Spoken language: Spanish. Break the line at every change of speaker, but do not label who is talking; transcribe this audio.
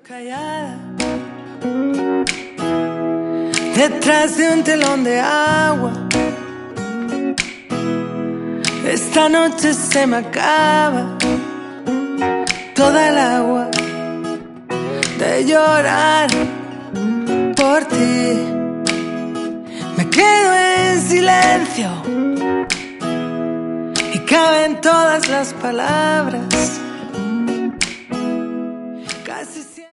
Callada detrás de un telón de agua, esta noche se me acaba toda el agua de llorar por ti. Me quedo en silencio y caben todas las palabras. Casi siempre